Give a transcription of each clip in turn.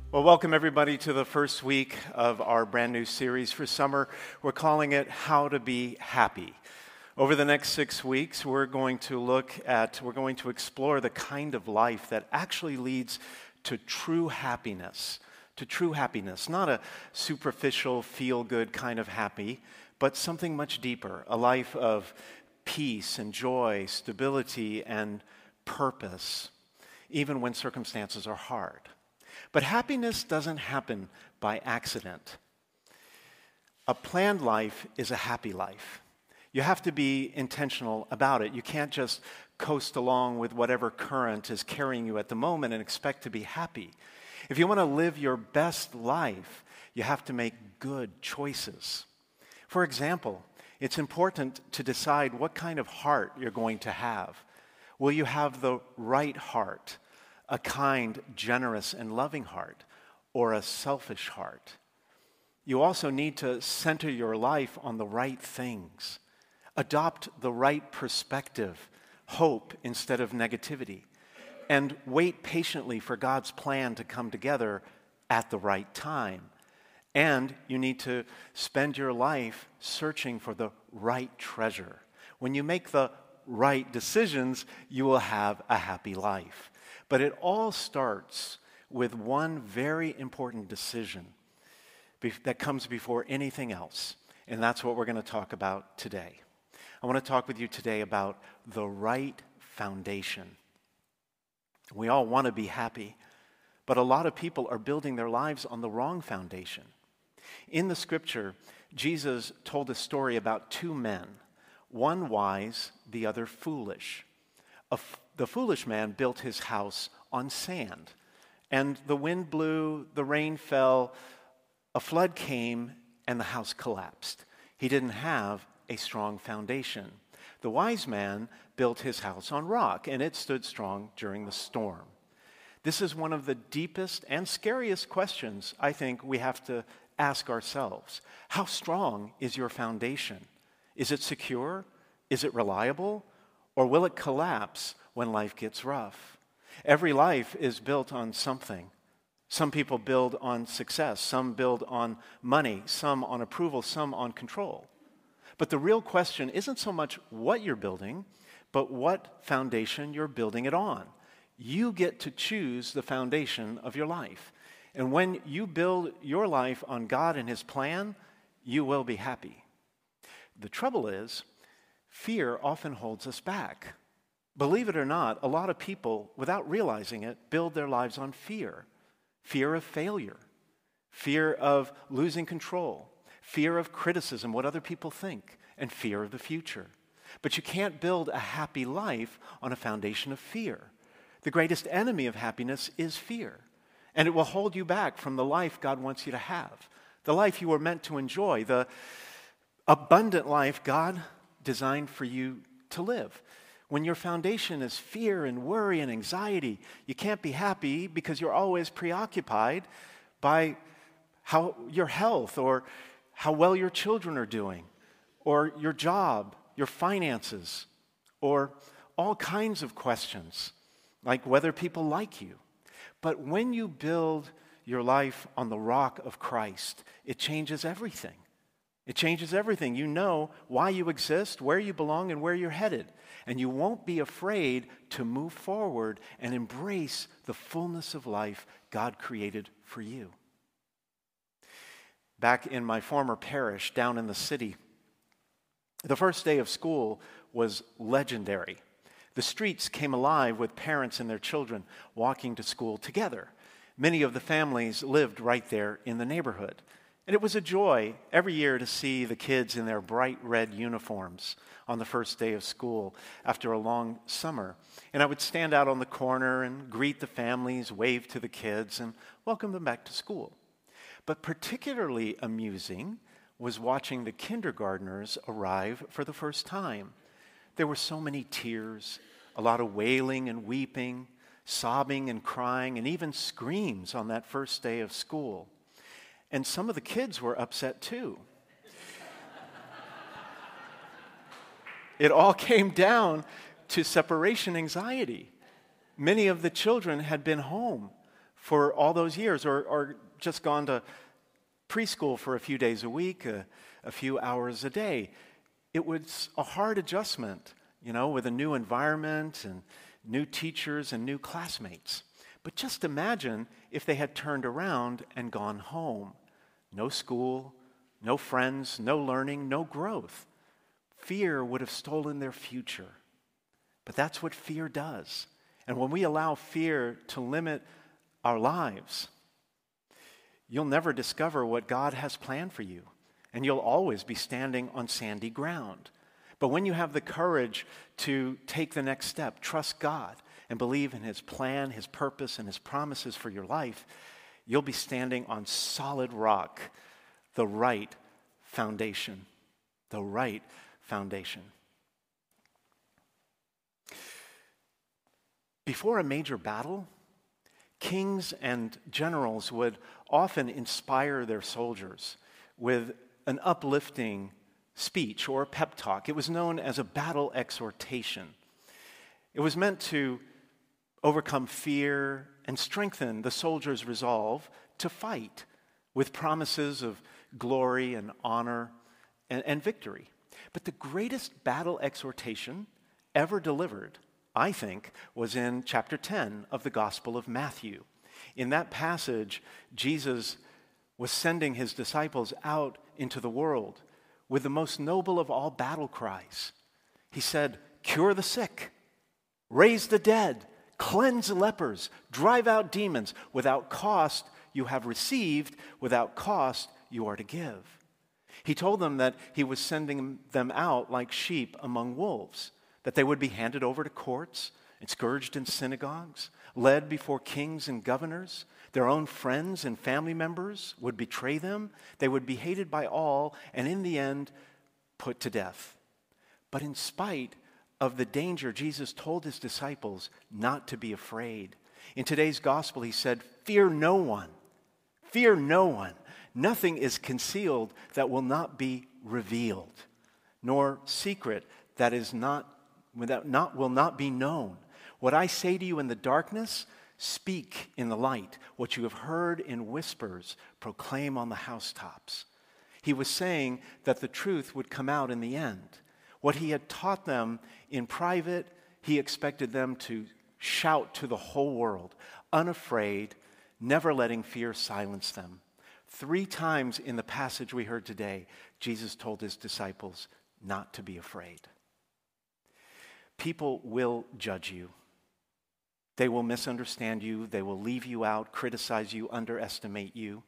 Well, welcome everybody to the first week of our brand new series for summer. We're calling it How to Be Happy. Over the next 6 weeks, we're going to explore the kind of life that actually leads to true happiness. Not a superficial, feel-good kind of happy, but something much deeper, a life of peace and joy, stability and purpose, even when circumstances are hard. But happiness doesn't happen by accident. A planned life is a happy life. You have to be intentional about it. You can't just coast along with whatever current is carrying you at the moment and expect to be happy. If you want to live your best life, you have to make good choices. For example, it's important to decide what kind of heart you're going to have. Will you have the right heart? A kind, generous, and loving heart, or a selfish heart? You also need to center your life on the right things. Adopt the right perspective, hope instead of negativity, and wait patiently for God's plan to come together at the right time. And you need to spend your life searching for the right treasure. When you make the right decisions, you will have a happy life. But it all starts with one very important decision that comes before anything else, and that's what we're going to talk about today. I want to talk with you today about the right foundation. We all want to be happy, but a lot of people are building their lives on the wrong foundation. In the scripture, Jesus told a story about two men, one wise, the other foolish. The foolish man built his house on sand, and the wind blew, the rain fell, a flood came, and the house collapsed. He didn't have a strong foundation. The wise man built his house on rock, and it stood strong during the storm. This is one of the deepest and scariest questions I think we have to ask ourselves. How strong is your foundation? Is it secure? Is it reliable? Or will it collapse when life gets rough? Every life is built on something. Some people build on success, some build on money, some on approval, some on control. But the real question isn't so much what you're building, but what foundation you're building it on. You get to choose the foundation of your life. And when you build your life on God and His plan, you will be happy. The trouble is, fear often holds us back. Believe it or not, a lot of people, without realizing it, build their lives on fear. Fear of failure, fear of losing control, fear of criticism, what other people think, and fear of the future. But you can't build a happy life on a foundation of fear. The greatest enemy of happiness is fear, and it will hold you back from the life God wants you to have, the life you were meant to enjoy, the abundant life God designed for you to live. When your foundation is fear and worry and anxiety, you can't be happy because you're always preoccupied by how your health or how well your children are doing or your job, your finances, or all kinds of questions like whether people like you. But when you build your life on the rock of Christ, it changes everything. It changes everything. You know why you exist, where you belong, and where you're headed. And you won't be afraid to move forward and embrace the fullness of life God created for you. Back in my former parish down in the city, the first day of school was legendary. The streets came alive with parents and their children walking to school together. Many of the families lived right there in the neighborhood. And it was a joy every year to see the kids in their bright red uniforms on the first day of school after a long summer. And I would stand out on the corner and greet the families, wave to the kids, and welcome them back to school. But particularly amusing was watching the kindergartners arrive for the first time. There were so many tears, a lot of wailing and weeping, sobbing and crying, and even screams on that first day of school. And some of the kids were upset too. It all came down to separation anxiety. Many of the children had been home for all those years, or just gone to preschool for a few days a week, a few hours a day. It was a hard adjustment, with a new environment and new teachers and new classmates. But just imagine if they had turned around and gone home. No school, no friends, no learning, no growth. Fear would have stolen their future. But that's what fear does. And when we allow fear to limit our lives, you'll never discover what God has planned for you. And you'll always be standing on sandy ground. But when you have the courage to take the next step, trust God, and believe in His plan, His purpose, and His promises for your life, you'll be standing on solid rock, the right foundation. The right foundation. Before a major battle, kings and generals would often inspire their soldiers with an uplifting speech or a pep talk. It was known as a battle exhortation. It was meant to overcome fear and strengthen the soldiers' resolve to fight with promises of glory and honor and victory. But the greatest battle exhortation ever delivered, I think, was in chapter 10 of the Gospel of Matthew. In that passage, Jesus was sending His disciples out into the world with the most noble of all battle cries. He said, "Cure the sick, raise the dead, cleanse the lepers, drive out demons. Without cost you have received, without cost you are to give." He told them that He was sending them out like sheep among wolves, that they would be handed over to courts and scourged in synagogues, led before kings and governors. Their own friends and family members would betray them. They would be hated by all, and in the end, put to death. But in spite of the danger, Jesus told His disciples not to be afraid. In today's gospel, He said, "Fear no one. Fear no one. Nothing is concealed that will not be revealed, nor secret that will not be known. What I say to you in the darkness, speak in the light. What you have heard in whispers, proclaim on the housetops." He was saying that the truth would come out in the end. What He had taught them in private, He expected them to shout to the whole world, unafraid, never letting fear silence them. 3 times in the passage we heard today, Jesus told His disciples not to be afraid. People will judge you. They will misunderstand you. They will leave you out, criticize you, underestimate you.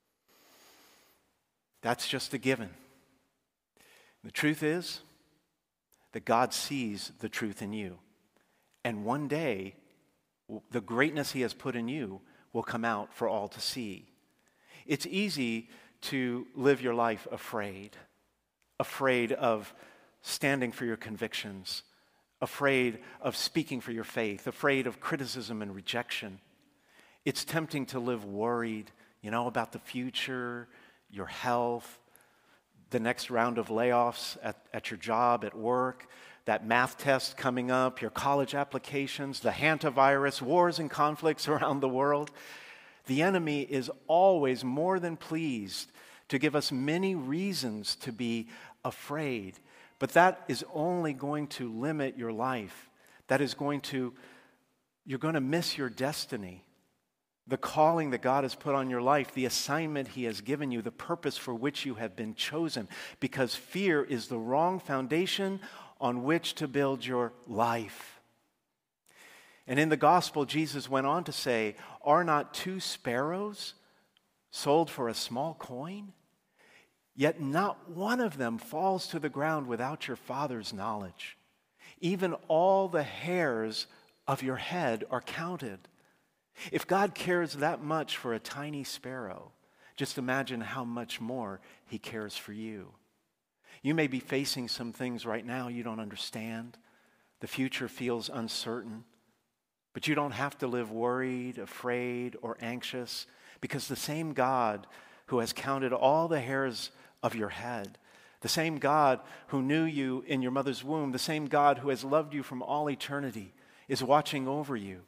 That's just a given. The truth is that God sees the truth in you. And one day, the greatness He has put in you will come out for all to see. It's easy to live your life afraid of standing for your convictions, afraid of speaking for your faith, afraid of criticism and rejection. It's tempting to live worried, about the future, your health, the next round of layoffs at your job, at work, that math test coming up, your college applications, the hantavirus, wars and conflicts around the world. The enemy is always more than pleased to give us many reasons to be afraid. But that is only going to limit your life. You're going to miss your destiny. The calling that God has put on your life, the assignment He has given you, the purpose for which you have been chosen. Because fear is the wrong foundation on which to build your life. And in the gospel, Jesus went on to say, "Are not 2 sparrows sold for a small coin? Yet not one of them falls to the ground without your Father's knowledge. Even all the hairs of your head are counted." If God cares that much for a tiny sparrow, just imagine how much more He cares for you. You may be facing some things right now you don't understand. The future feels uncertain. But you don't have to live worried, afraid, or anxious, because the same God who has counted all the hairs of your head, the same God who knew you in your mother's womb, the same God who has loved you from all eternity, is watching over you.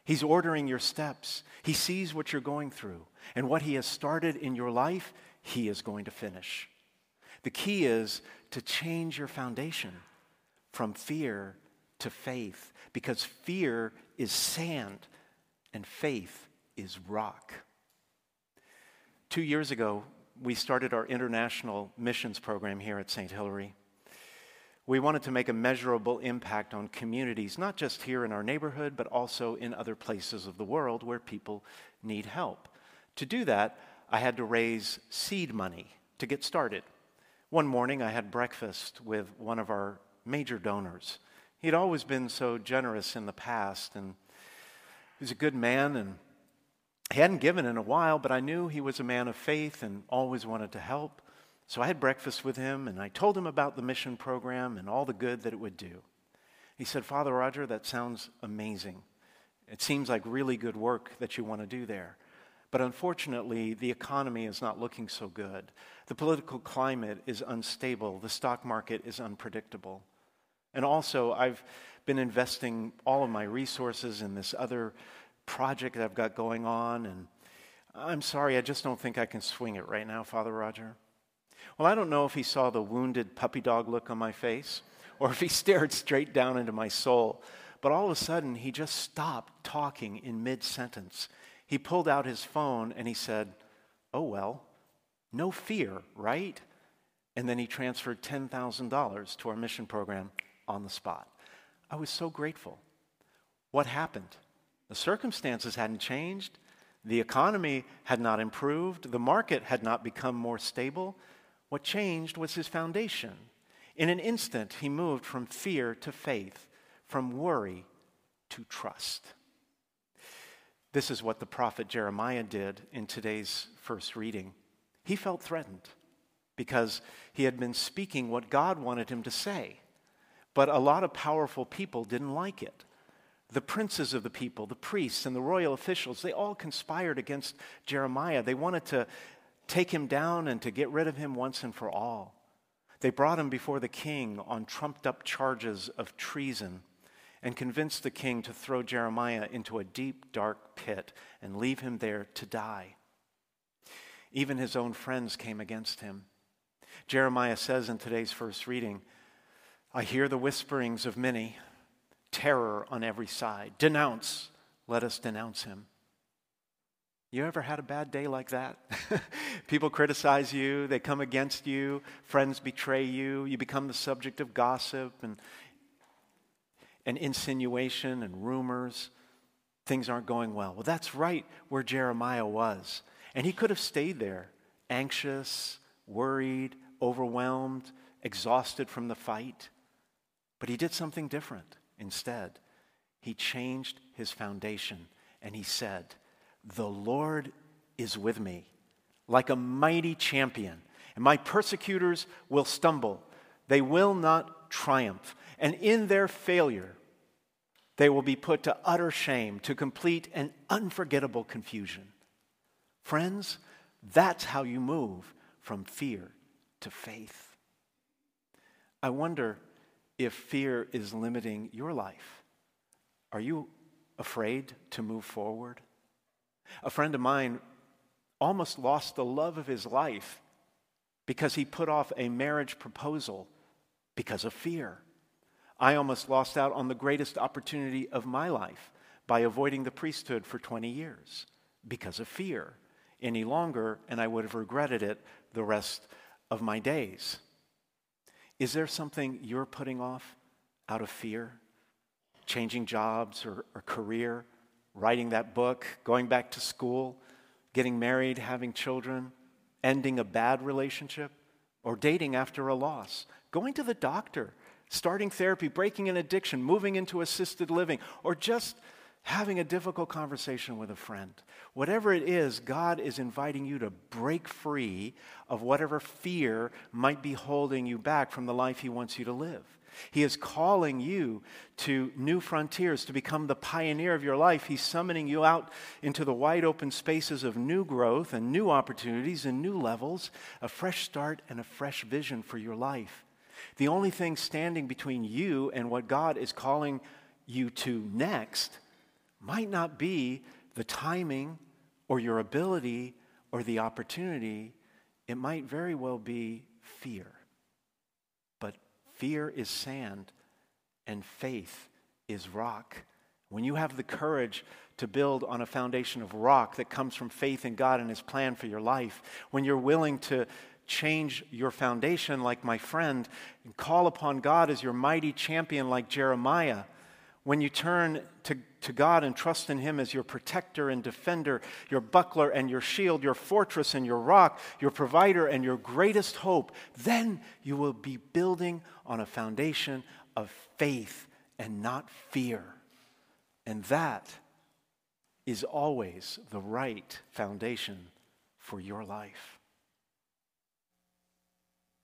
He's ordering your steps. He sees what you're going through. And what he has started in your life, he is going to finish. The key is to change your foundation from fear to faith, because fear is sand and faith is rock. 2 years ago, we started our international missions program here at St. Hilary. We wanted to make a measurable impact on communities, not just here in our neighborhood, but also in other places of the world where people need help. To do that, I had to raise seed money to get started. One morning, I had breakfast with one of our major donors. He'd always been so generous in the past, and he was a good man, and he hadn't given in a while, but I knew he was a man of faith and always wanted to help. So I had breakfast with him, and I told him about the mission program and all the good that it would do. He said, "Father Roger, that sounds amazing. It seems like really good work that you want to do there. But unfortunately, the economy is not looking so good. The political climate is unstable. The stock market is unpredictable. And also, I've been investing all of my resources in this other project that I've got going on, and I'm sorry, I just don't think I can swing it right now, Father Roger." Well, I don't know if he saw the wounded puppy dog look on my face or if he stared straight down into my soul, but all of a sudden, he just stopped talking in mid-sentence. He pulled out his phone and he said, "Oh, well, no fear, right?" And then he transferred $10,000 to our mission program on the spot. I was so grateful. What happened? The circumstances hadn't changed. The economy had not improved. The market had not become more stable. What changed was his foundation. In an instant, he moved from fear to faith, from worry to trust. This is what the prophet Jeremiah did in today's first reading. He felt threatened because he had been speaking what God wanted him to say. But a lot of powerful people didn't like it. The princes of the people, the priests and the royal officials, they all conspired against Jeremiah. They wanted to take him down and to get rid of him once and for all. They brought him before the king on trumped-up charges of treason and convinced the king to throw Jeremiah into a deep, dark pit and leave him there to die. Even his own friends came against him. Jeremiah says in today's first reading, "I hear the whisperings of many, terror on every side. Denounce, let us denounce him." You ever had a bad day like that? People criticize you, they come against you, friends betray you, you become the subject of gossip and insinuation and rumors. Things aren't going well. Well, that's right where Jeremiah was. And he could have stayed there, anxious, worried, overwhelmed, exhausted from the fight. But he did something different instead. He changed his foundation and he said, "The Lord is with me like a mighty champion, and my persecutors will stumble. They will not triumph. And in their failure, they will be put to utter shame, to complete and unforgettable confusion." Friends, that's how you move from fear to faith. I wonder if fear is limiting your life. Are you afraid to move forward? A friend of mine almost lost the love of his life because he put off a marriage proposal because of fear. I almost lost out on the greatest opportunity of my life by avoiding the priesthood for 20 years because of fear any longer, and I would have regretted it the rest of my days. Is there something you're putting off out of fear? Changing jobs or career, writing that book, going back to school, getting married, having children, ending a bad relationship, or dating after a loss, going to the doctor, starting therapy, breaking an addiction, moving into assisted living, or just having a difficult conversation with a friend. Whatever it is, God is inviting you to break free of whatever fear might be holding you back from the life He wants you to live. He is calling you to new frontiers, to become the pioneer of your life. He's summoning you out into the wide open spaces of new growth and new opportunities and new levels, a fresh start and a fresh vision for your life. The only thing standing between you and what God is calling you to next might not be the timing or your ability or the opportunity. It might very well be fear. But fear is sand and faith is rock. When you have the courage to build on a foundation of rock that comes from faith in God and His plan for your life, when you're willing to change your foundation like my friend and call upon God as your mighty champion like Jeremiah, when you turn to God and trust in Him as your protector and defender, your buckler and your shield, your fortress and your rock, your provider and your greatest hope, then you will be building on a foundation of faith and not fear. And that is always the right foundation for your life.